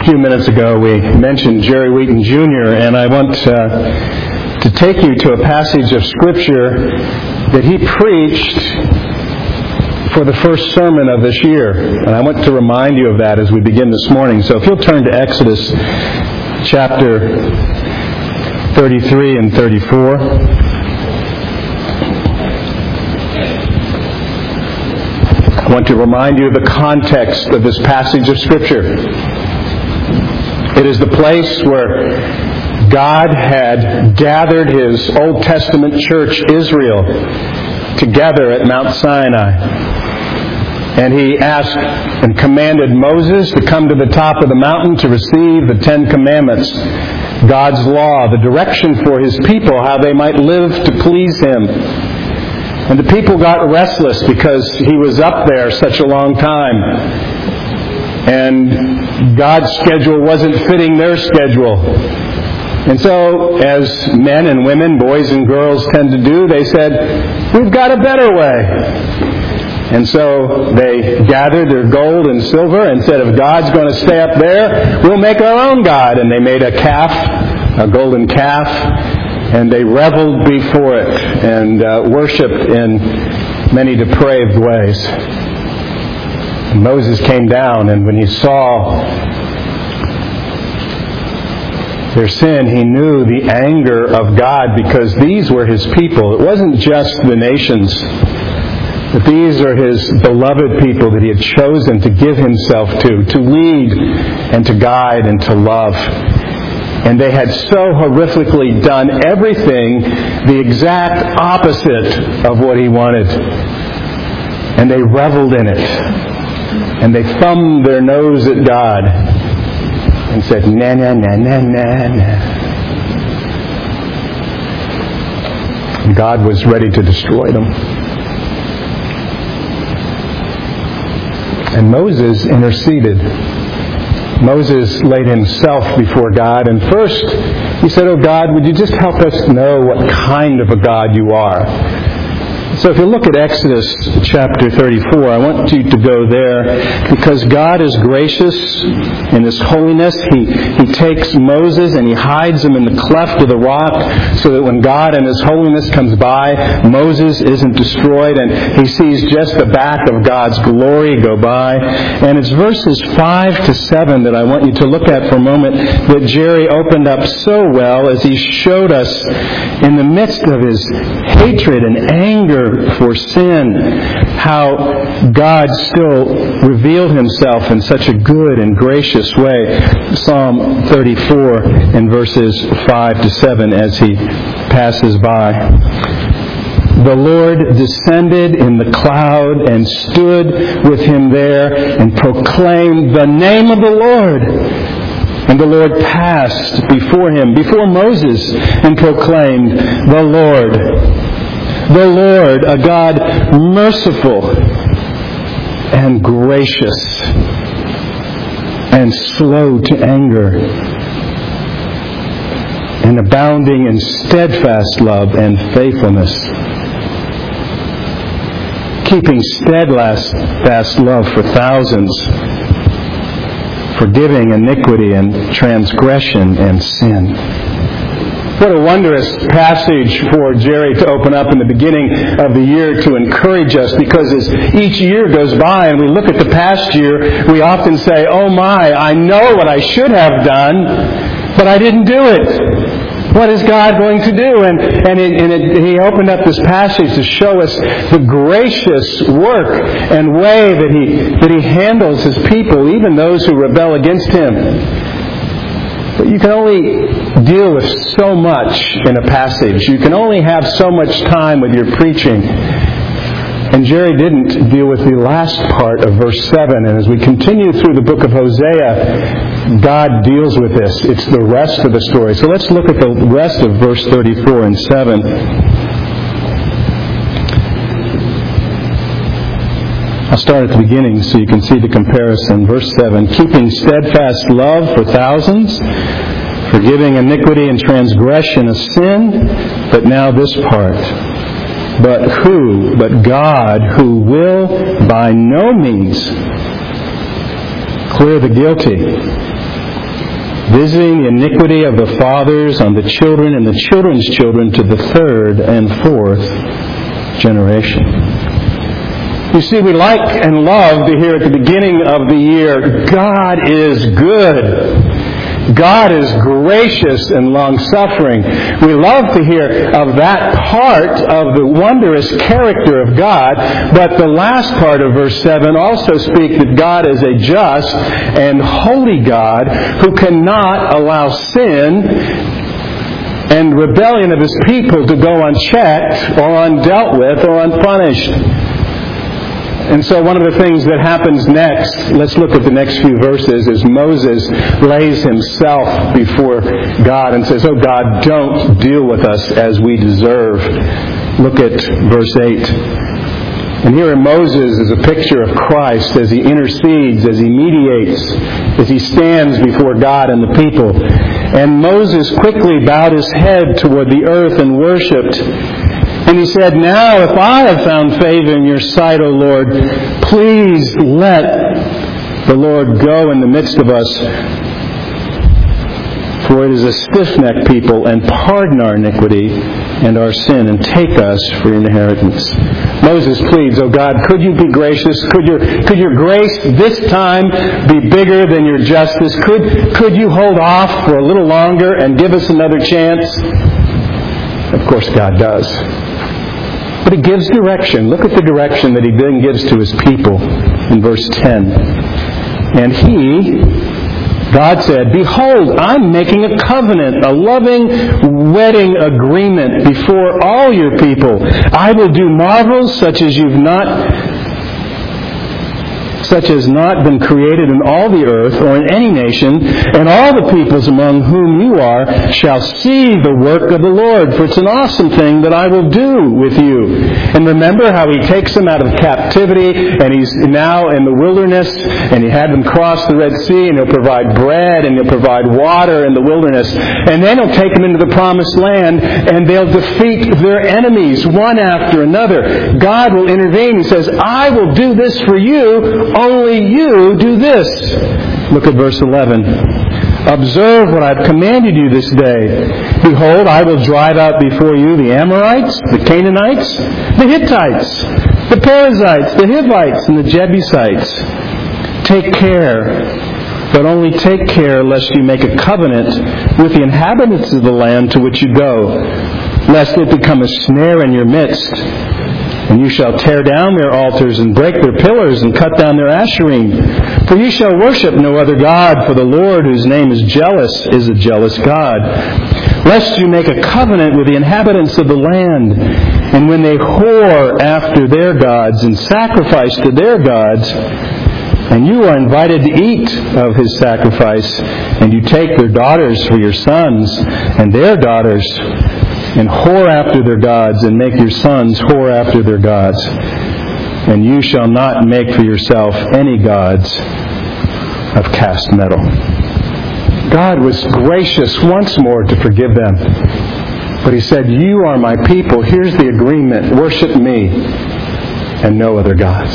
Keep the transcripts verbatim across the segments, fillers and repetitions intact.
few minutes ago we mentioned Jerry Wheaton Junior, and I want uh, to take you to a passage of Scripture that he preached for the first sermon of this year. And I want to remind you of that as we begin this morning. So if you'll turn to Exodus chapter thirty-three and thirty-four. I want to remind you of the context of this passage of Scripture. It is the place where God had gathered His Old Testament church, Israel, together at Mount Sinai. And He asked and commanded Moses to come to the top of the mountain to receive the Ten Commandments, God's law, the direction for His people, how they might live to please Him. And the people got restless because He was up there such a long time. And God's schedule wasn't fitting their schedule. And so, as men and women, boys and girls tend to do, they said, we've got a better way. And so they gathered their gold and silver and said, if God's going to stay up there, we'll make our own God. And they made a calf, a golden calf, and they reveled before it and uh, worshipped in many depraved ways. And Moses came down, and when he saw their sin, he knew the anger of God, because these were His people. It wasn't just the nations, but these are His beloved people that He had chosen to give Himself to, to lead and to guide and to love. And they had so horrifically done everything the exact opposite of what He wanted. And they reveled in it. And they thumbed their nose at God and said, na na na na na na. And God was ready to destroy them. And Moses interceded. Moses laid himself before God, and first he said, oh God, would you just help us know what kind of a God you are? So if you look at Exodus chapter thirty-four, I want you to go there because God is gracious in His holiness. He, he takes Moses and He hides him in the cleft of the rock so that when God in His holiness comes by, Moses isn't destroyed and he sees just the back of God's glory go by. And it's verses five to seven that I want you to look at for a moment that Jerry opened up so well as he showed us in the midst of his hatred and anger for sin, how God still revealed Himself in such a good and gracious way. Psalm thirty-four and verses five to seven as he passes by. The Lord descended in the cloud and stood with Him there and proclaimed the name of the Lord. And the Lord passed before Him, before Moses, and proclaimed, the Lord, the Lord, a God merciful and gracious and slow to anger and abounding in steadfast love and faithfulness, keeping steadfast love for thousands, forgiving iniquity and transgression and sin. What a wondrous passage for Jerry to open up in the beginning of the year to encourage us, because as each year goes by and we look at the past year, we often say, oh my, I know what I should have done, but I didn't do it. What is God going to do? And, and, it, and it, He opened up this passage to show us the gracious work and way that He, that He handles His people, even those who rebel against Him. But you can only deal with so much in a passage. You can only have so much time with your preaching. And Jerry didn't deal with the last part of verse seven. And as we continue through the book of Hosea, God deals with this. It's the rest of the story. So let's look at the rest of verse thirty-four and seven. I'll start at the beginning so you can see the comparison. Verse seven, keeping steadfast love for thousands, forgiving iniquity and transgression of sin. But now this part. But who, but God, who will by no means clear the guilty, visiting the iniquity of the fathers on the children and the children's children to the third and fourth generation. You see, we like and love to hear at the beginning of the year, God is good. God is gracious and long-suffering. We love to hear of that part of the wondrous character of God, but the last part of verse seven also speaks that God is a just and holy God who cannot allow sin and rebellion of His people to go unchecked or undealt with or unpunished. And so one of the things that happens next, let's look at the next few verses, is Moses lays himself before God and says, "Oh God, don't deal with us as we deserve." Look at verse eight. And here in Moses is a picture of Christ as He intercedes, as He mediates, as He stands before God and the people. And Moses quickly bowed his head toward the earth and worshipped. And he said, "Now if I have found favor in your sight, O Lord, please let the Lord go in the midst of us. For it is a stiff-necked people, and pardon our iniquity and our sin, and take us for your inheritance." Moses pleads, "Oh God, could you be gracious? Could your could your grace this time be bigger than your justice? Could could you hold off for a little longer and give us another chance?" Of course God does. But He gives direction. Look at the direction that He then gives to His people in verse ten. And He, God said, "Behold, I'm making a covenant, a loving wedding agreement before all your people. I will do marvels such as you've not such as not been created in all the earth or in any nation, and all the peoples among whom you are shall see the work of the Lord, for it's an awesome thing that I will do with you." And remember how He takes them out of captivity, and He's now in the wilderness, and He had them cross the Red Sea, and He'll provide bread, and He'll provide water in the wilderness. And then He'll take them into the promised land, and they'll defeat their enemies one after another. God will intervene. He says, "I will do this for you. Only you do this." Look at verse eleven. "Observe what I've commanded you this day. Behold, I will drive out before you the Amorites, the Canaanites, the Hittites, the Perizzites, the Hivites, and the Jebusites. Take care, but only take care lest you make a covenant with the inhabitants of the land to which you go, lest it become a snare in your midst. And you shall tear down their altars and break their pillars and cut down their asherim. For you shall worship no other God, for the Lord, whose name is jealous, is a jealous God. Lest you make a covenant with the inhabitants of the land, and when they whore after their gods and sacrifice to their gods, and you are invited to eat of His sacrifice, and you take their daughters for your sons, and their daughters, and whore after their gods, and make your sons whore after their gods. And you shall not make for yourself any gods of cast metal." God was gracious once more to forgive them. But He said, "You are my people. Here's the agreement. Worship me and no other gods."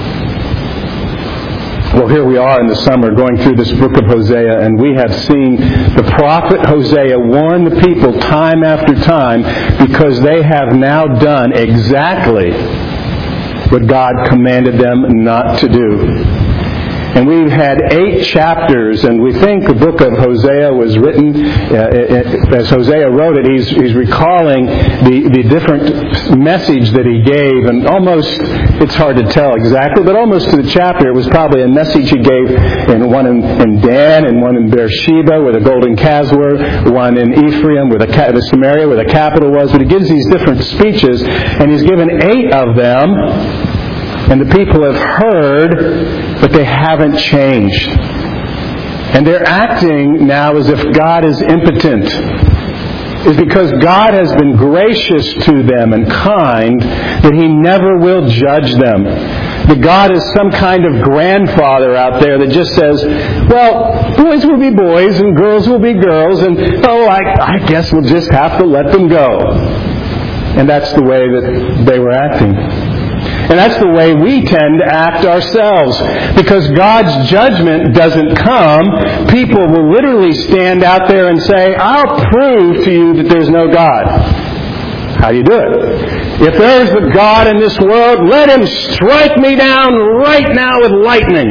Well, here we are in the summer going through this book of Hosea, and we have seen the prophet Hosea warn the people time after time because they have now done exactly what God commanded them not to do. And we've had eight chapters, and we think the book of Hosea was written, uh, as Hosea wrote it, he's, he's recalling the, the different message that he gave, and almost, it's hard to tell exactly, but almost to the chapter, it was probably a message he gave in one in, in Dan, and one in Beersheba, where the golden calves were, one in Ephraim, where the, the Samaria, where the capital was, but he gives these different speeches, and he's given eight of them. And the people have heard, but they haven't changed. And they're acting now as if God is impotent. It's because God has been gracious to them and kind that He never will judge them. That God is some kind of grandfather out there that just says, well, boys will be boys and girls will be girls, and oh, I, I guess we'll just have to let them go. And that's the way that they were acting. And that's the way we tend to act ourselves. Because God's judgment doesn't come, people will literally stand out there and say, I'll prove to you that there's no God. How do you do it? If there's a God in this world, let him strike me down right now with lightning.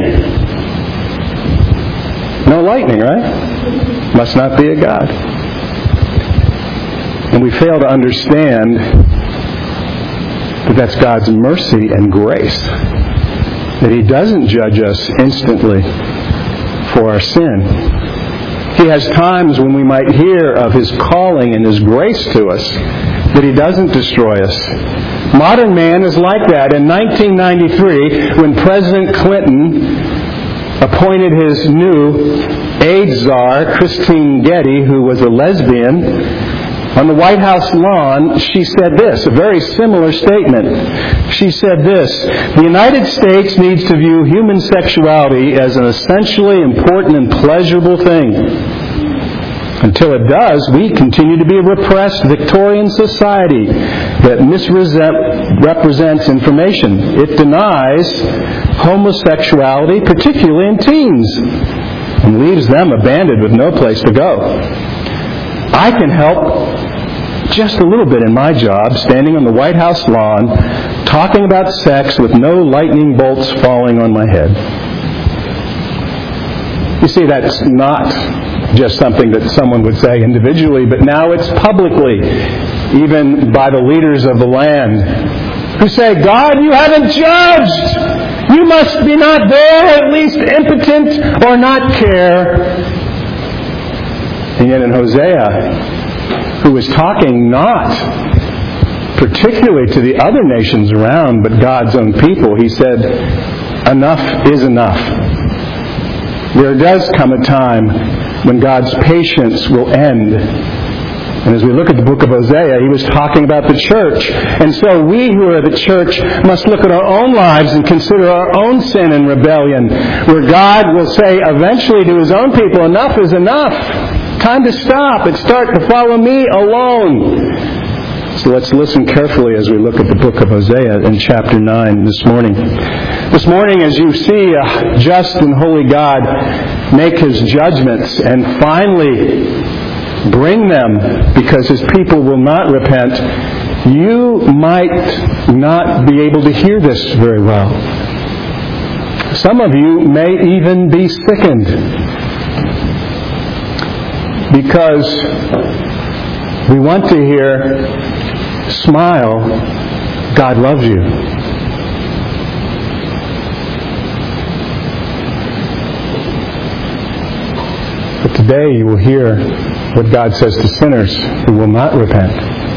No lightning, right? Must not be a God. And we fail to understand that that's God's mercy and grace. That he doesn't judge us instantly for our sin. He has times when we might hear of his calling and his grace to us, that he doesn't destroy us. Modern man is like that. In nineteen ninety-three, when President Clinton appointed his new AIDS czar, Christine Getty, who was a lesbian, on the White House lawn, she said this, a very similar statement. She said this, the United States needs to view human sexuality as an essentially important and pleasurable thing. Until it does, we continue to be a repressed Victorian society that misrepresents information. It denies homosexuality, particularly in teens, and leaves them abandoned with no place to go. I can help just a little bit in my job, standing on the White House lawn, talking about sex with no lightning bolts falling on my head. You see, that's not just something that someone would say individually, but now it's publicly, even by the leaders of the land, who say, God, you haven't judged! You must be not there, at least impotent, or not care. And yet in Hosea, who was talking not particularly to the other nations around, but God's own people, he said, enough is enough. There does come a time when God's patience will end. And as we look at the book of Hosea, he was talking about the church. And so we who are the church must look at our own lives and consider our own sin and rebellion, where God will say eventually to his own people, enough is enough. Time to stop and start to follow me alone. So let's listen carefully as we look at the book of Hosea in chapter nine this morning. This morning, as you see a just and holy God make his judgments and finally bring them because his people will not repent, you might not be able to hear this very well. Some of you may even be sickened, because we want to hear, smile, God loves you. But today you will hear what God says to sinners who will not repent.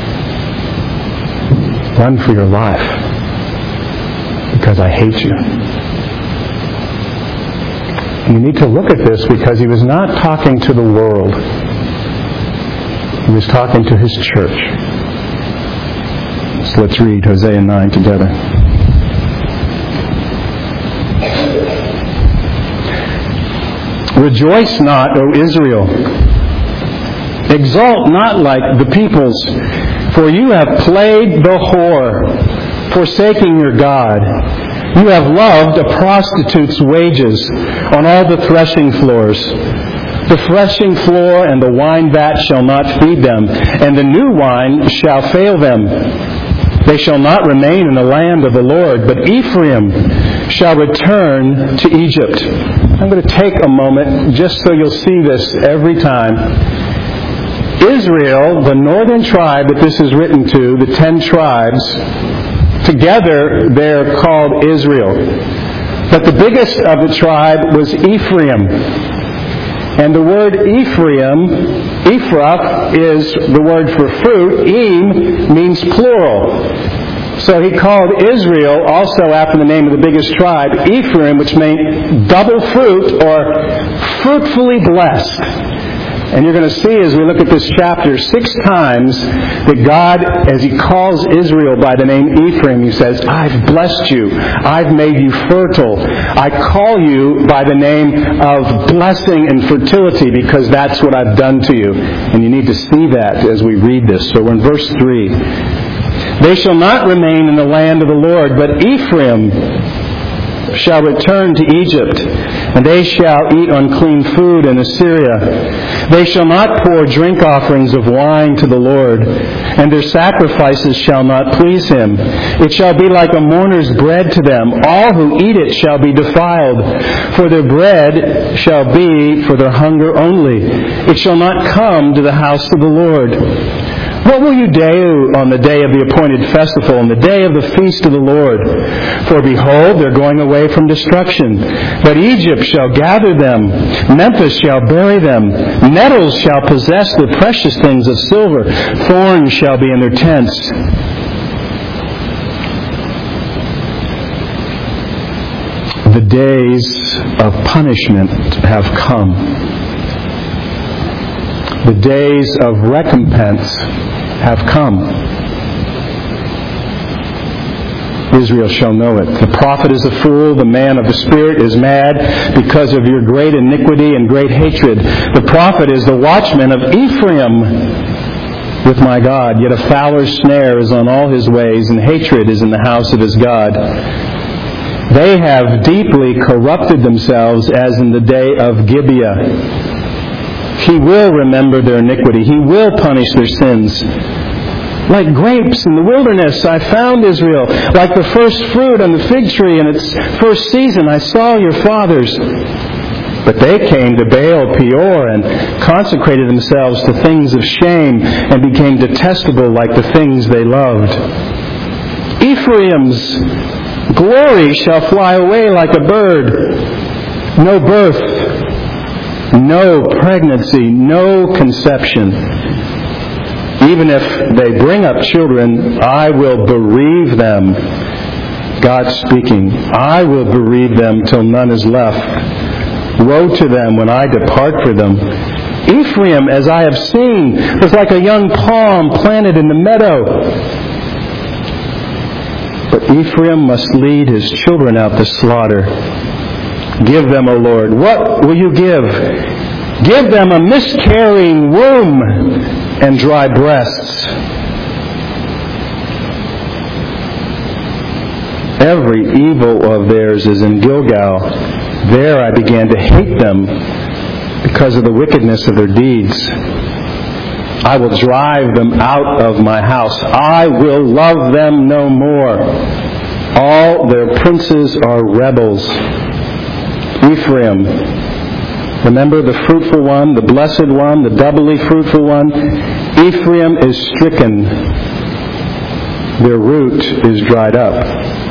Run for your life, because I hate you. You need to look at this because he was not talking to the world. He was talking to his church. So let's read Hosea nine together. Rejoice not, O Israel. Exult not like the peoples, for you have played the whore, forsaking your God. You have loved a prostitute's wages on all the threshing floors. The threshing floor and the wine vat shall not feed them, and the new wine shall fail them. They shall not remain in the land of the Lord, but Ephraim shall return to Egypt. I'm going to take a moment just so you'll see this every time. Israel, the northern tribe that this is written to, the ten tribes, together they're called Israel. But the biggest of the tribe was Ephraim. And the word Ephraim, Ephrath, is the word for fruit. Eem means plural. So he called Israel, also after the name of the biggest tribe, Ephraim, which meant double fruit or fruitfully blessed. And you're going to see as we look at this chapter six times that God, as he calls Israel by the name Ephraim, he says, I've blessed you. I've made you fertile. I call you by the name of blessing and fertility because that's what I've done to you. And you need to see that as we read this. So we're in verse three. They shall not remain in the land of the Lord, but Ephraim shall return to Egypt, and they shall eat unclean food in Assyria. They shall not pour drink offerings of wine to the Lord, and their sacrifices shall not please Him. It shall be like a mourner's bread to them. All who eat it shall be defiled, for their bread shall be for their hunger only. It shall not come to the house of the Lord. What will you do on the day of the appointed festival, on the day of the feast of the Lord? For behold, they're going away from destruction. But Egypt shall gather them, Memphis shall bury them, nettles shall possess the precious things of silver, thorns shall be in their tents. The days of punishment have come. The days of recompense have come. Israel shall know it. The prophet is a fool, the man of the Spirit is mad because of your great iniquity and great hatred. The prophet is the watchman of Ephraim with my God, yet a fowler's snare is on all his ways, and hatred is in the house of his God. They have deeply corrupted themselves as in the day of Gibeah. He will remember their iniquity. He will punish their sins. Like grapes in the wilderness, I found Israel. Like the first fruit on the fig tree in its first season, I saw your fathers. But they came to Baal Peor and consecrated themselves to things of shame and became detestable like the things they loved. Ephraim's glory shall fly away like a bird. No birth. No pregnancy, no conception. Even if they bring up children, I will bereave them. God speaking, I will bereave them till none is left. Woe to them when I depart for them. Ephraim, as I have seen, was like a young palm planted in the meadow. But Ephraim must lead his children out to slaughter. Give them, O Lord. What will you give? Give them a miscarrying womb and dry breasts. Every evil of theirs is in Gilgal. There I began to hate them because of the wickedness of their deeds. I will drive them out of my house. I will love them no more. All their princes are rebels. Ephraim, remember the fruitful one, the blessed one, the doubly fruitful one? Ephraim is stricken. Their root is dried up.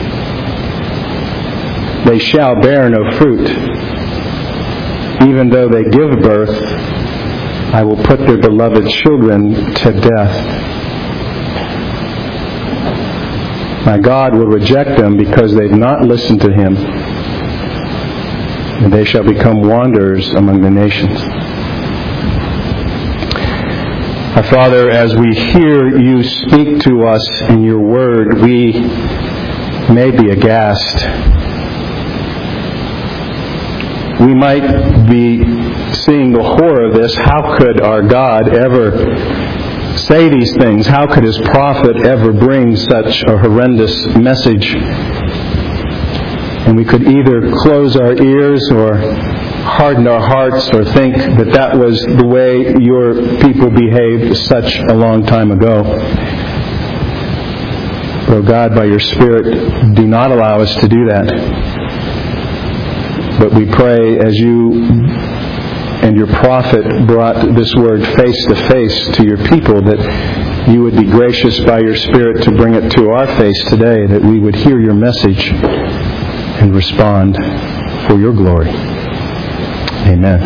They shall bear no fruit. Even though they give birth, I will put their beloved children to death. My God will reject them because they've not listened to Him. And they shall become wanderers among the nations. Our Father, as we hear you speak to us in your word, we may be aghast. We might be seeing the horror of this. How could our God ever say these things? How could His prophet ever bring such a horrendous message? And we could either close our ears or harden our hearts or think that that was the way your people behaved such a long time ago. Oh God, by your Spirit, do not allow us to do that. But we pray as you and your prophet brought this word face to face to your people, that you would be gracious by your Spirit to bring it to our face today, that we would hear your message and respond for your glory. Amen.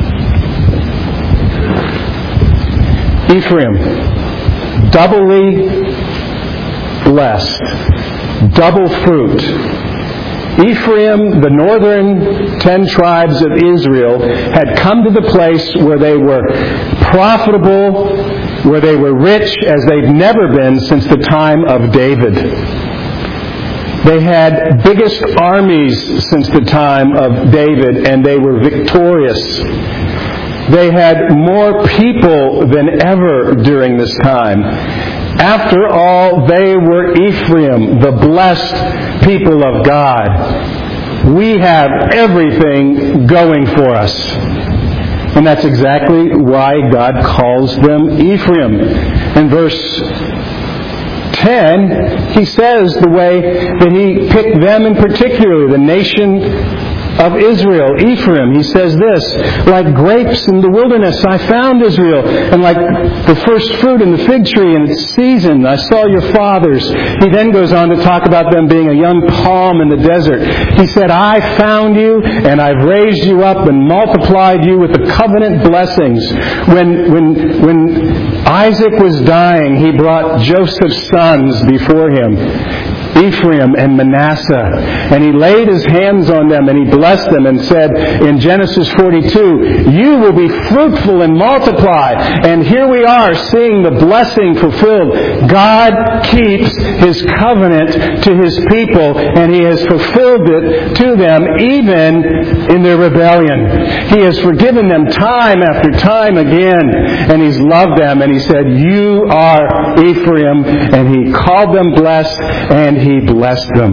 Ephraim, doubly blessed, double fruit. Ephraim, the northern ten tribes of Israel, had come to the place where they were profitable, where they were rich as they've never been since the time of David. They had biggest armies since the time of David, and they were victorious. They had more people than ever during this time. After all, they were Ephraim, the blessed people of God. We have everything going for us. And that's exactly why God calls them Ephraim. In verse ten, he says the way that he picked them in particular, the nation of Israel, Ephraim. He says this, like grapes in the wilderness I found Israel, and like the first fruit in the fig tree in its season I saw your fathers. He then goes on to talk about them being a young palm in the desert. He said, I found you, and I've raised you up and multiplied you with the covenant blessings. When, when, when Isaac was dying, he brought Joseph's sons before him, Ephraim and Manasseh, and he laid his hands on them and he blessed them and said in Genesis forty-two, you will be fruitful and multiply. And here we are seeing the blessing fulfilled. God keeps His covenant to His people, and He has fulfilled it to them even in their rebellion. He has forgiven them time after time again, and He's loved them, and He said, you are Ephraim, and He called them blessed, and He blessed them.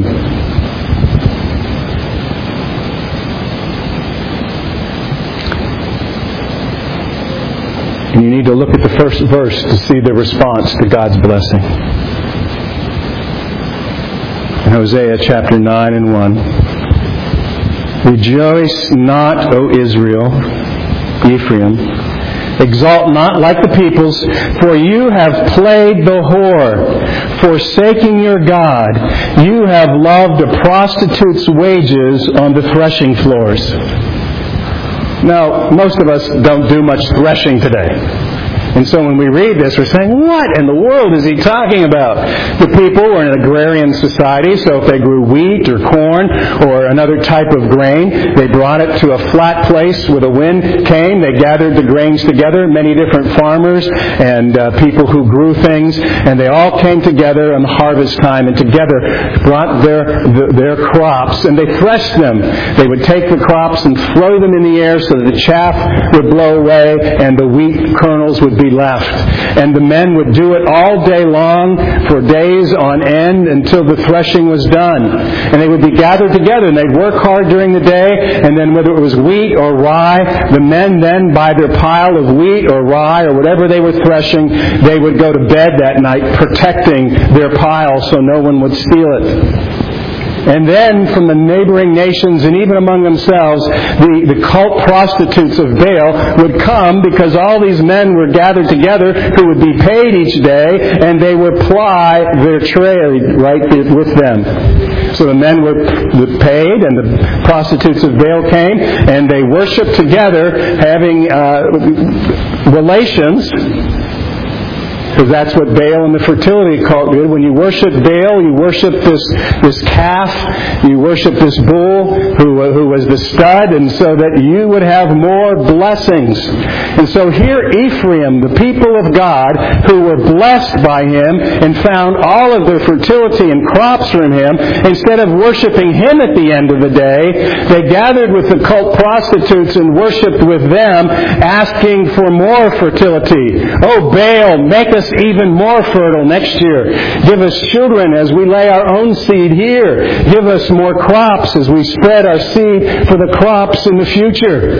And you need to look at the first verse to see the response to God's blessing. In Hosea chapter nine and one. Rejoice not, O Israel, Ephraim. Exalt not like the peoples, for you have played the whore, forsaking your God. You have loved a prostitute's wages on the threshing floors. Now, most of us don't do much threshing today. And so when we read this, we're saying, what in the world is he talking about? The people were an agrarian society, so if they grew wheat or corn or another type of grain, they brought it to a flat place where the wind came. They gathered the grains together, many different farmers and uh, people who grew things, and they all came together on harvest time and together brought their, the, their crops, and they threshed them. They would take the crops and throw them in the air so that the chaff would blow away and the wheat kernels would be left. And the men would do it all day long for days on end until the threshing was done. And they would be gathered together and they'd work hard during the day, and then whether it was wheat or rye, the men then by their pile of wheat or rye or whatever they were threshing, they would go to bed that night protecting their pile so no one would steal it. And then from the neighboring nations and even among themselves, the, the cult prostitutes of Baal would come because all these men were gathered together who would be paid each day, and they would ply their trade right with them. So the men were paid and the prostitutes of Baal came and they worshiped together having uh, relations. Because that's what Baal and the fertility cult did. When you worship Baal, you worship this this calf, you worship this bull who who was the stud, and so that you would have more blessings. And so here Ephraim, the people of God, who were blessed by Him and found all of their fertility and crops from Him, instead of worshiping Him at the end of the day, they gathered with the cult prostitutes and worshipped with them, asking for more fertility. Oh, Baal, make us even more fertile next year. Give us children as we lay our own seed here. Give us more crops as we spread our seed for the crops in the future.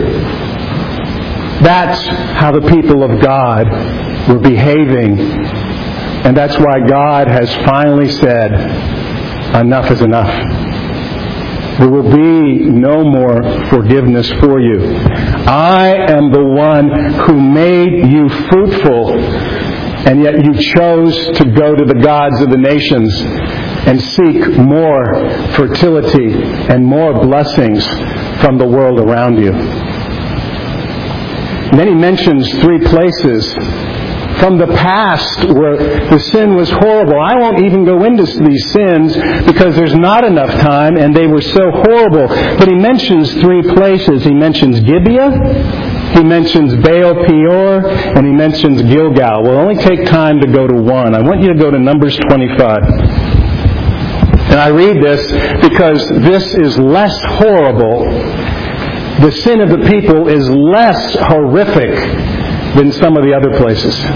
That's how the people of God were behaving. And that's why God has finally said, enough is enough. There will be no more forgiveness for you. I am the one who made you fruitful, and yet you chose to go to the gods of the nations and seek more fertility and more blessings from the world around you. And then he mentions three places from the past where the sin was horrible. I won't even go into these sins because there's not enough time and they were so horrible. But he mentions three places. He mentions Gibeah, he mentions Baal Peor, and he mentions Gilgal. We'll only take time to go to one. I want you to go to Numbers twenty-five. And I read this because this is less horrible. The sin of the people is less horrific than some of the other places.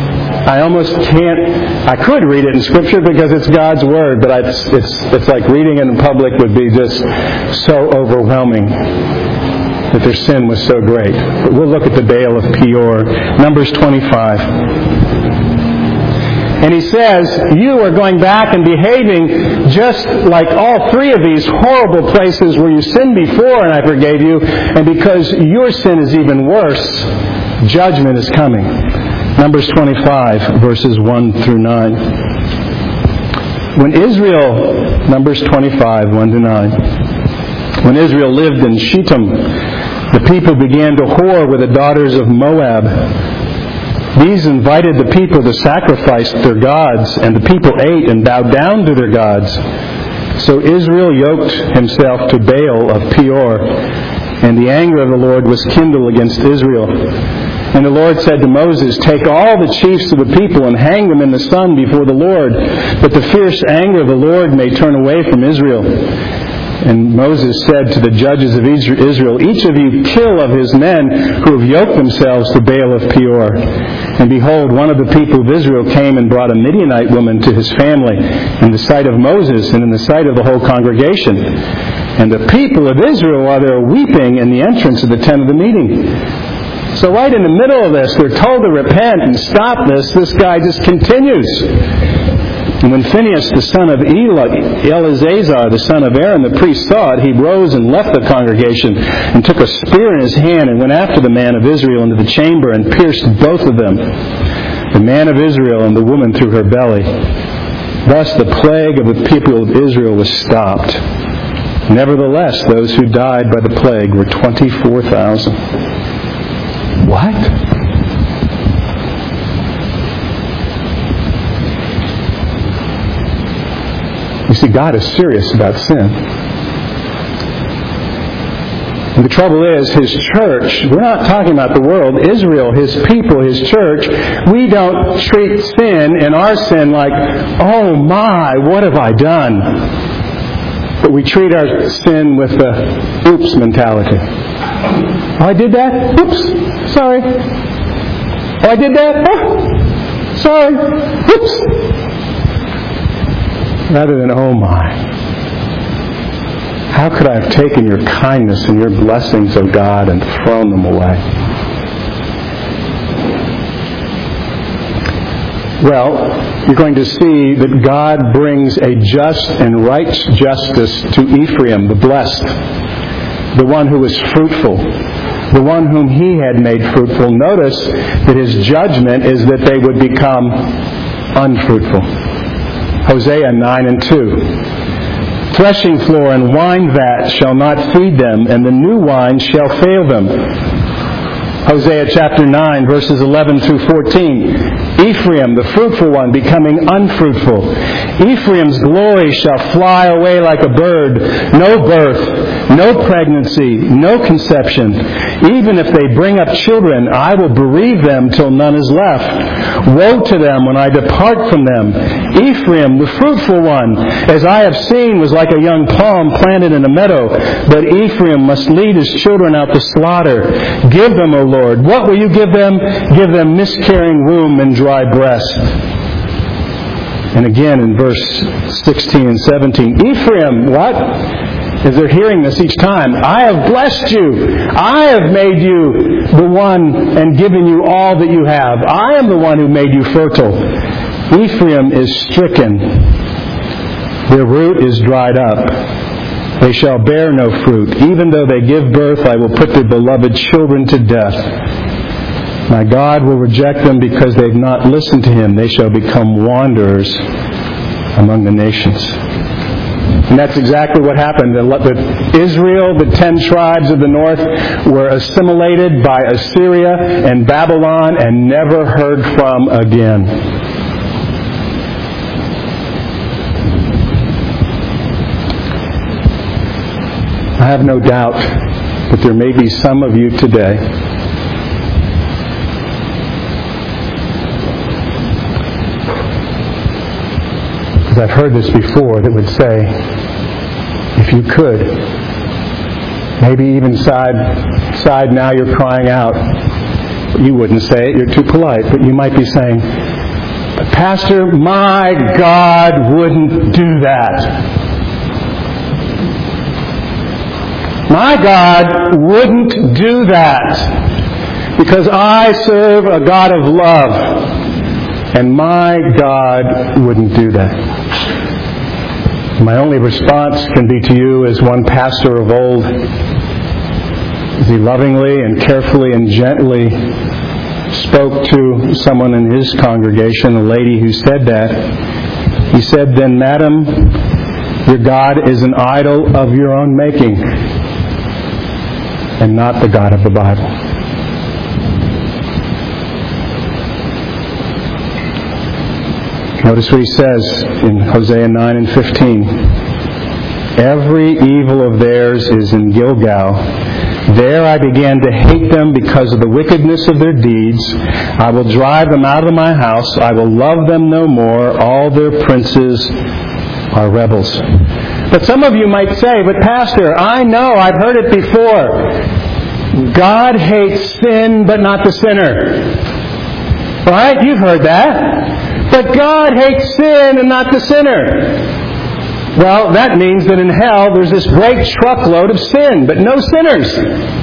I almost can't, I could read it in Scripture because it's God's Word, but I, it's, it's, it's like reading it in public would be just so overwhelming that their sin was so great. But we'll look at the Baal of Peor. Numbers twenty-five. And he says, you are going back and behaving just like all three of these horrible places where you sinned before and I forgave you. And because your sin is even worse, judgment is coming. Numbers twenty-five, verses one through nine. When Israel, Numbers twenty-five, one to nine. When Israel lived in Shittim, the people began to whore with the daughters of Moab. These invited the people to sacrifice their gods, and the people ate and bowed down to their gods. So Israel yoked himself to Baal of Peor, and the anger of the Lord was kindled against Israel. And the Lord said to Moses, take all the chiefs of the people and hang them in the sun before the Lord, that the fierce anger of the Lord may turn away from Israel. And Moses said to the judges of Israel, each of you kill of his men who have yoked themselves to Baal of Peor. And behold, one of the people of Israel came and brought a Midianite woman to his family in the sight of Moses and in the sight of the whole congregation. And the people of Israel are there weeping in the entrance of the tent of the meeting. So right in the middle of this, they're told to repent and stop this. This guy just continues. And when Phinehas, the son of Eli, Eleazar, the son of Aaron, the priest, saw it, he rose and left the congregation and took a spear in his hand and went after the man of Israel into the chamber and pierced both of them, the man of Israel and the woman through her belly. Thus the plague of the people of Israel was stopped. Nevertheless, those who died by the plague were twenty-four thousand. What? You see, God is serious about sin. And the trouble is, His church, we're not talking about the world, Israel, His people, His church, we don't treat sin and our sin like, oh my, what have I done? But we treat our sin with the oops mentality. Oh, I did that? Oops, sorry. Oh, I did that? Oh, sorry. Oops. Rather than, oh my, how could I have taken your kindness and your blessings, O God, and thrown them away? Well, you're going to see that God brings a just and right justice to Ephraim, the blessed, the one who was fruitful, the one whom He had made fruitful. Notice that His judgment is that they would become unfruitful. Hosea nine and two. Threshing floor and wine vat shall not feed them, and the new wine shall fail them. Hosea chapter nine, verses eleven through fourteen. Ephraim, the fruitful one, becoming unfruitful. Ephraim's glory shall fly away like a bird. No birth, no pregnancy, no conception. Even if they bring up children, I will bereave them till none is left. Woe to them when I depart from them. Ephraim, the fruitful one, as I have seen, was like a young palm planted in a meadow. But Ephraim must lead his children out to slaughter. Give them, O Lord. What will you give them? Give them miscarrying womb and dry breast. And again in verse sixteen and seventeen. Ephraim, what? As they're hearing this each time, I have blessed you. I have made you the one and given you all that you have. I am the one who made you fertile. Ephraim is stricken. Their root is dried up. They shall bear no fruit. Even though they give birth, I will put their beloved children to death. My God will reject them because they have not listened to Him. They shall become wanderers among the nations. And that's exactly what happened. Israel, the ten tribes of the north, were assimilated by Assyria and Babylon and never heard from again. I have no doubt that there may be some of you today because I've heard this before, that would say, if you could, maybe even side, side now you're crying out. You wouldn't say it, you're too polite, but you might be saying, Pastor, my God wouldn't do that. My God wouldn't do that because I serve a God of love, and my God wouldn't do that. My only response can be to you as one pastor of old, as he lovingly and carefully and gently spoke to someone in his congregation, a lady who said that. He said, "Then, madam, your God is an idol of your own making, and not the God of the Bible." Notice what he says in Hosea nine and fifteen. "Every evil of theirs is in Gilgal. There I began to hate them because of the wickedness of their deeds. I will drive them out of my house. I will love them no more. All their princes are rebels." But some of you might say, "But Pastor, I know, I've heard it before. God hates sin, but not the sinner." Right? You've heard that. But God hates sin and not the sinner. Well, that means that in hell there's this great truckload of sin, but no sinners.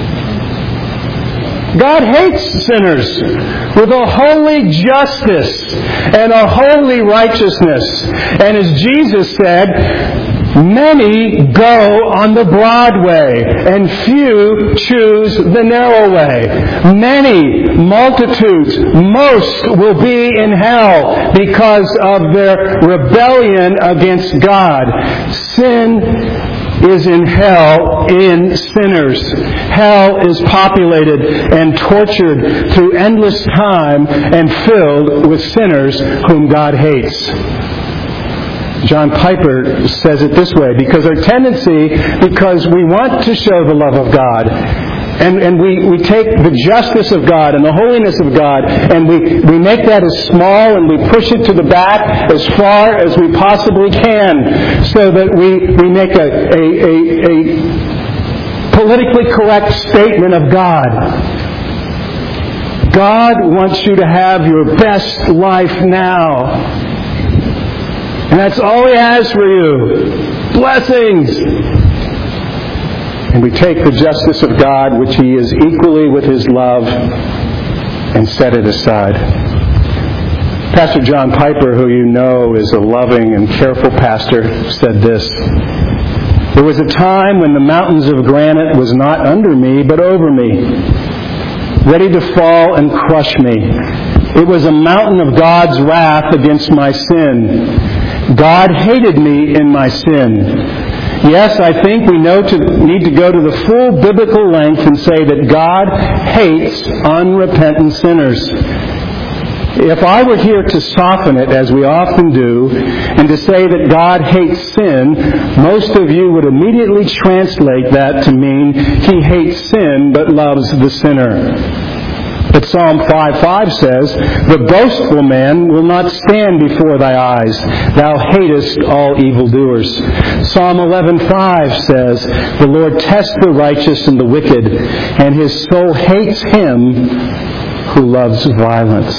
God hates sinners with a holy justice and a holy righteousness. And as Jesus said, many go on the broad way, and few choose the narrow way. Many, multitudes, most will be in hell because of their rebellion against God. Sin is in hell in sinners. Hell is populated and tortured through endless time and filled with sinners whom God hates. John Piper says it this way, because our tendency, because we want to show the love of God, and, and we, we take the justice of God and the holiness of God, and we, we make that as small, and we push it to the back as far as we possibly can, so that we, we make a, a, a, a politically correct statement of God. God wants you to have your best life now. And that's all He has for you. Blessings. And we take the justice of God, which He is equally with His love, and set it aside. Pastor John Piper, who you know is a loving and careful pastor, said this: "There was a time when the mountains of granite was not under me, but over me, ready to fall and crush me. It was a mountain of God's wrath against my sin. God hated me in my sin. Yes, I think we know to, need to go to the full biblical length and say that God hates unrepentant sinners. If I were here to soften it, as we often do, and to say that God hates sin, most of you would immediately translate that to mean He hates sin but loves the sinner. But Psalm five five says, "The boastful man will not stand before thy eyes. Thou hatest all evildoers." Psalm eleven five says, "The Lord tests the righteous and the wicked, and His soul hates him who loves violence."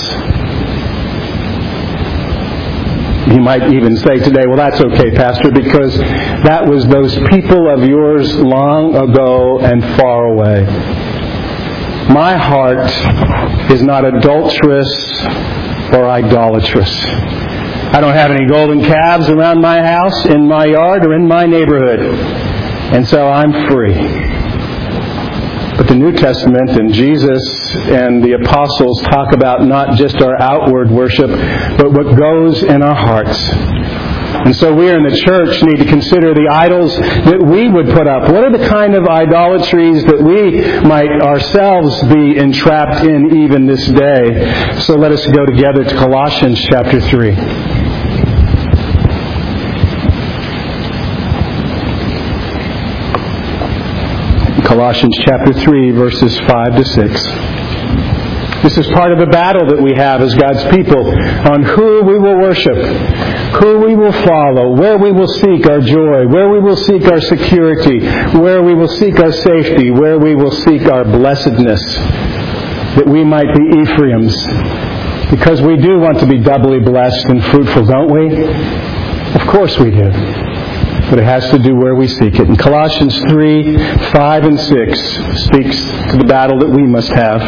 You might even say today, "Well, that's okay, Pastor, because that was those people of yours long ago and far away." My heart is not adulterous or idolatrous. I don't have any golden calves around my house, in my yard, or in my neighborhood. And so I'm free. But the New Testament and Jesus and the apostles talk about not just our outward worship, but what goes in our hearts. And so we in the church need to consider the idols that we would put up. What are the kind of idolatries that we might ourselves be entrapped in even this day? So let us go together to Colossians chapter three. Colossians chapter three, verses five to six. This is part of the battle that we have as God's people on who we will worship, who we will follow, where we will seek our joy, where we will seek our security, where we will seek our safety, where we will seek our blessedness, that we might be Ephraim's Because we do want to be doubly blessed and fruitful, don't we? Of course we do. But it has to do where we seek it. And Colossians three, five, and six speaks to the battle that we must have.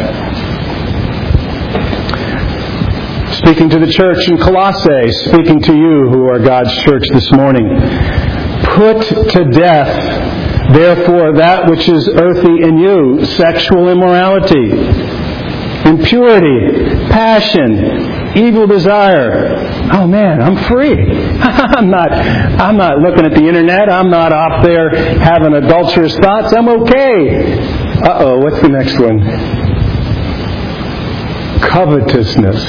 Speaking to the church in Colossae, speaking to you who are God's church this morning. Put to death, therefore, that which is earthy in you, sexual immorality, impurity, passion, evil desire. Oh man, I'm free. I'm not I'm not looking at the internet. I'm not off there having adulterous thoughts. I'm okay. Uh-oh, what's the next one? Covetousness,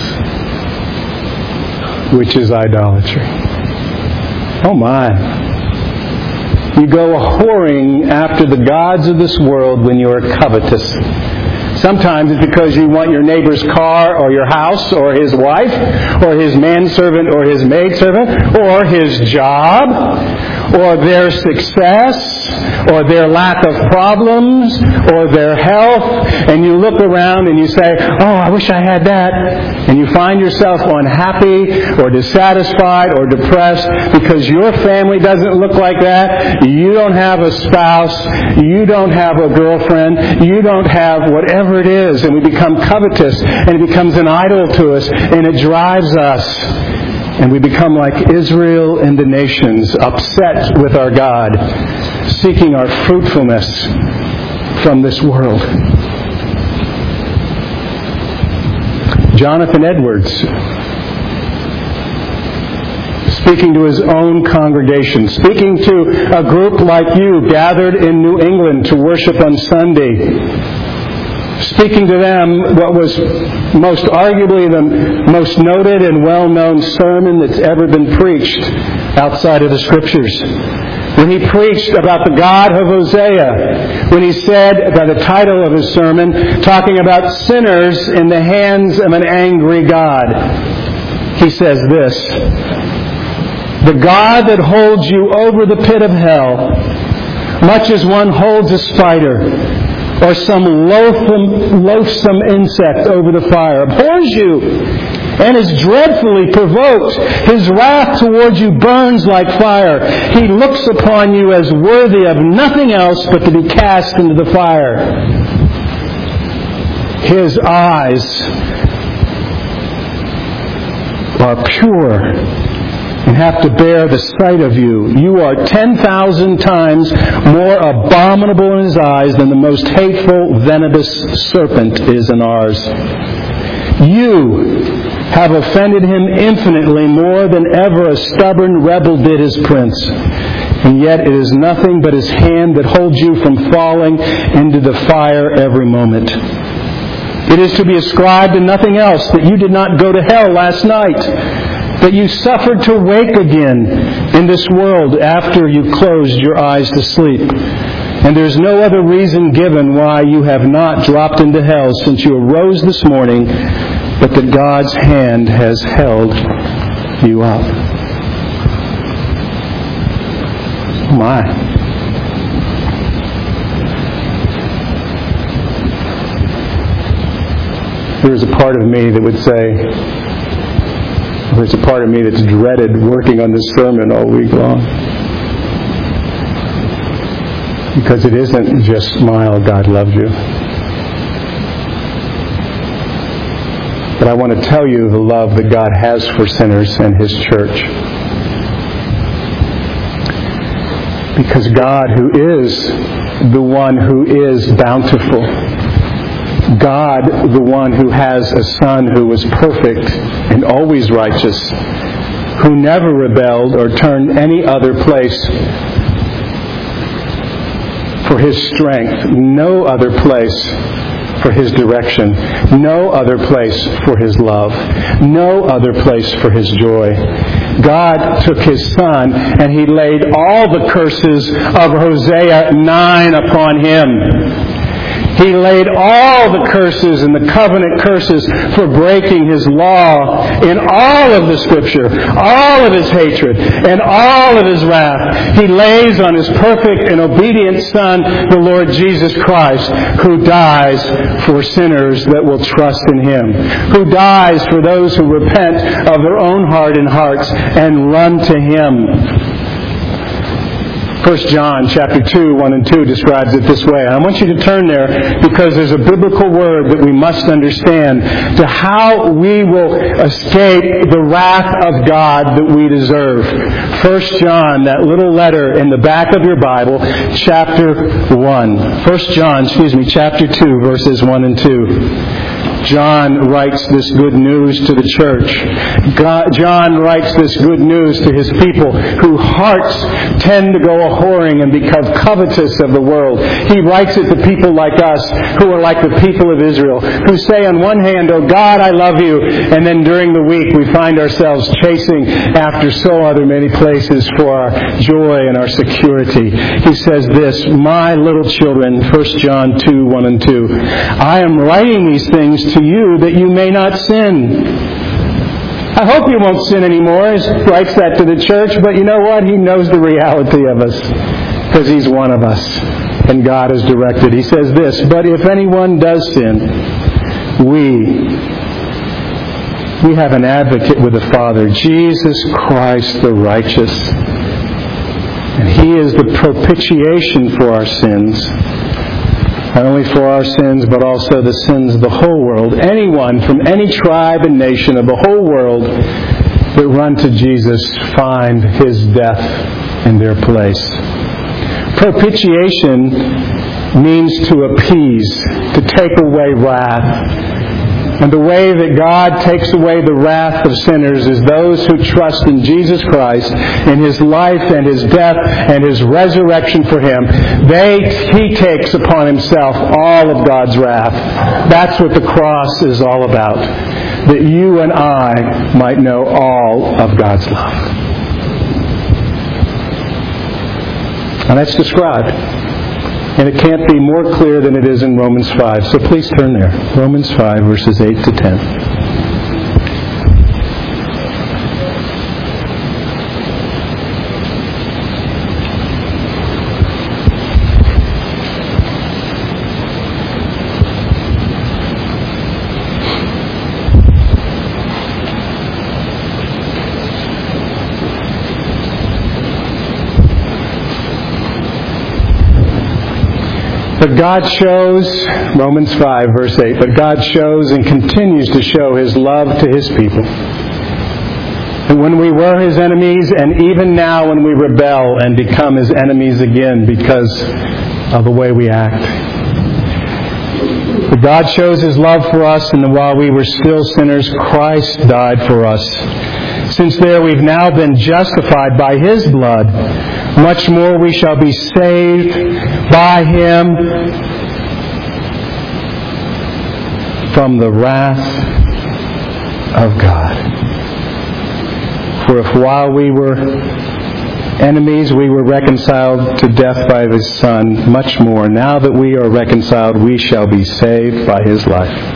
which is idolatry. Oh my. You go whoring after the gods of this world when you are covetous. Sometimes it's because you want your neighbor's car or your house or his wife or his manservant or his maidservant or his job or their success or their lack of problems or their health, and you look around and you say, oh, I wish I had that. And you find yourself unhappy or dissatisfied or depressed because your family doesn't look like that. You don't have a spouse. You don't have a girlfriend. You don't have whatever it is. And we become covetous, and it becomes an idol to us, and it drives us. And we become like Israel and the nations, upset with our God, seeking our fruitfulness from this world. Jonathan Edwards, speaking to his own congregation, speaking to a group like you gathered in New England to worship on Sunday, speaking to them what was most arguably the most noted and well-known sermon that's ever been preached outside of the Scriptures. When he preached about the God of Hosea, when he said, by the title of his sermon, talking about sinners in the hands of an angry God, he says this: the God that holds you over the pit of hell, much as one holds a spider or some loathsome, loathsome insect over the fire, abhors you and is dreadfully provoked. His wrath towards you burns like fire. He looks upon you as worthy of nothing else but to be cast into the fire. His eyes are pure and have to bear the sight of you. You are ten thousand times more abominable in His eyes than the most hateful, venomous serpent is in ours. You have offended Him infinitely more than ever a stubborn rebel did his prince. And yet it is nothing but His hand that holds you from falling into the fire every moment. It is to be ascribed to nothing else that you did not go to hell last night, that you suffered to wake again in this world after you closed your eyes to sleep. And there's no other reason given why you have not dropped into hell since you arose this morning, but that God's hand has held you up. Oh my. There's a part of me that would say, there's a part of me that's dreaded working on this sermon all week long. Because it isn't just smile, God loves you. But I want to tell you the love that God has for sinners and His church. Because God, who is the one who is bountiful, God, the one who has a Son who was perfect and always righteous, who never rebelled or turned any other place for His strength, no other place for His direction, no other place for His love, no other place for His joy. God took His Son and He laid all the curses of Hosea nine upon Him. He laid all the curses and the covenant curses for breaking His law in all of the Scripture, all of His hatred, and all of His wrath. He lays on His perfect and obedient Son, the Lord Jesus Christ, who dies for sinners that will trust in Him, who dies for those who repent of their own heart and hearts and run to Him. First John chapter two, one and two describes it this way. And I want you to turn there because there's a biblical word that we must understand to how we will escape the wrath of God that we deserve. First John, that little letter in the back of your Bible, chapter one. First John, excuse me, chapter two, verses one and two. John writes this good news to the church. God, John writes this good news to his people whose hearts tend to go a-whoring and become covetous of the world. He writes it to people like us who are like the people of Israel, who say on one hand, "Oh God, I love you," and then during the week we find ourselves chasing after so other many places for our joy and our security. He says this, "My little children," First John two, one and two, "I am writing these things to you that you may not sin." I hope you won't sin anymore. He writes that to the church, but you know what? He knows the reality of us because He's one of us and God is directed. He says this, "But if anyone does sin, we we have an advocate with the Father, Jesus Christ the righteous. And He is the propitiation for our sins. Not only for our sins, but also the sins of the whole world. Anyone from any tribe and nation of the whole world that run to Jesus find His death in their place." Propitiation means to appease, to take away wrath. And the way that God takes away the wrath of sinners is those who trust in Jesus Christ, in His life and His death and His resurrection for Him. They, He takes upon Himself all of God's wrath. That's what the cross is all about. That you and I might know all of God's love. And that's described. And it can't be more clear than it is in Romans five. So please turn there. Romans five, verses eight to ten. But God shows, Romans five, verse eight, but God shows and continues to show His love to His people. And when we were His enemies, and even now when we rebel and become His enemies again because of the way we act. But God shows His love for us, and while we were still sinners, Christ died for us. Since there we've now been justified by His blood, much more we shall be saved by Him from the wrath of God. For if while we were enemies we were reconciled to death by His Son, much more, now that we are reconciled, we shall be saved by His life.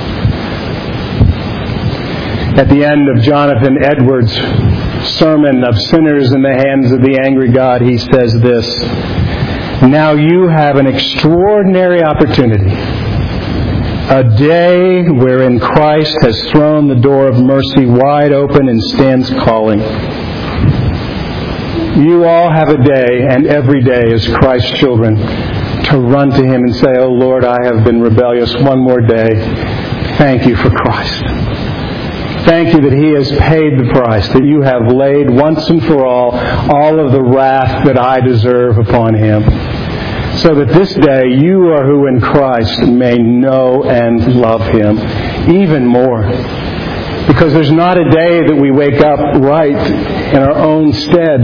At the end of Jonathan Edwards' sermon of sinners in the hands of the angry God, he says this, "Now you have an extraordinary opportunity, a day wherein Christ has thrown the door of mercy wide open and stands calling. You all have a day, and every day as Christ's children, to run to Him and say, 'Oh Lord, I have been rebellious one more day. Thank you for Christ. Thank you that He has paid the price, that you have laid once and for all all of the wrath that I deserve upon Him. So that this day you are who in Christ may know and love Him even more. Because there's not a day that we wake up right in our own stead.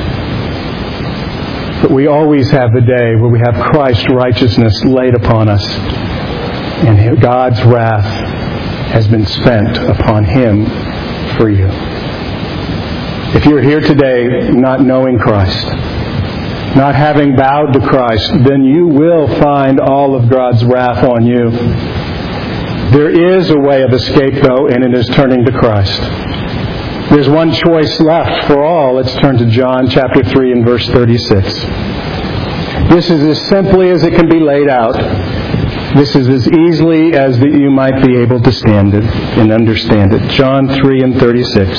But we always have the day where we have Christ's righteousness laid upon us. And God's wrath has been spent upon Him for you. If you're here today not knowing Christ, not having bowed to Christ, then you will find all of God's wrath on you. There is a way of escape, though, and it is turning to Christ. There's one choice left for all. Let's turn to John chapter three and verse thirty-six. This is as simply as it can be laid out. This is as easily as that you might be able to stand it and understand it. John three and thirty-six.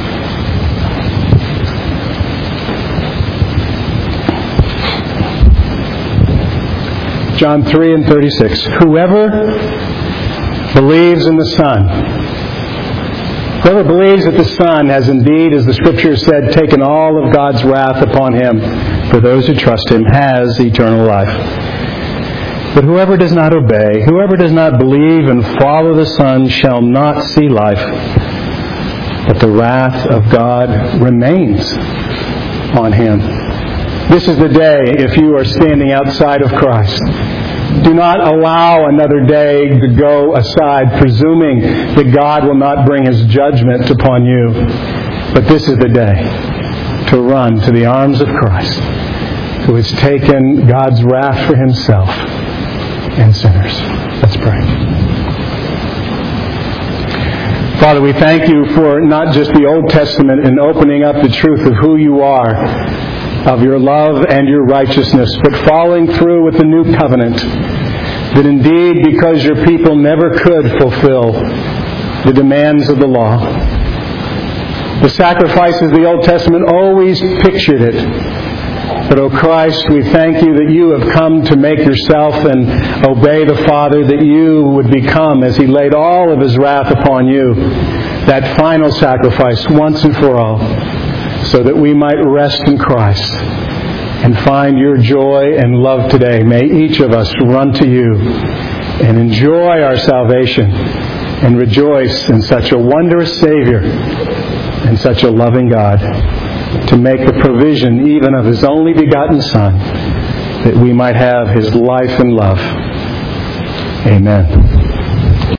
John three and thirty-six. Whoever believes in the Son, whoever believes that the Son has indeed, as the Scripture said, taken all of God's wrath upon him for those who trust him, has eternal life. But whoever does not obey, whoever does not believe and follow the Son shall not see life, but the wrath of God remains on him. This is the day if you are standing outside of Christ. Do not allow another day to go aside, presuming that God will not bring His judgment upon you. But this is the day to run to the arms of Christ, who has taken God's wrath for Himself and sinners. Let's pray. Father, we thank You for not just the Old Testament and opening up the truth of who You are, of Your love and Your righteousness, but following through with the new covenant, that indeed, because Your people never could fulfill the demands of the law, the sacrifices of the Old Testament always pictured it. But, O Christ, we thank You that You have come to make Yourself and obey the Father, that You would become, as He laid all of His wrath upon You, that final sacrifice once and for all, so that we might rest in Christ and find Your joy and love today. May each of us run to You and enjoy our salvation and rejoice in such a wondrous Savior and such a loving God, to make the provision even of His only begotten Son, that we might have His life and love. Amen.